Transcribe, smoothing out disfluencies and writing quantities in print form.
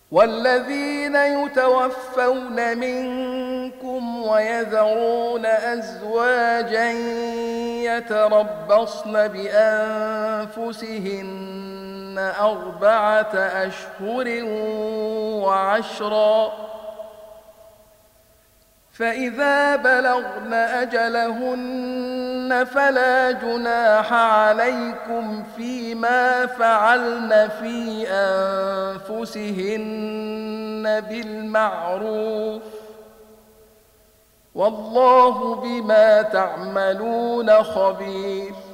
والذين يتوفون منكم ويذرون أزواجا يتربصن بأنفسهن 4 أشهر وعشرا، فإذا بلغن أجلهن فلا جناح عليكم فيما فعلن في أنفسهن بالمعروف، والله بما تعملون خبير.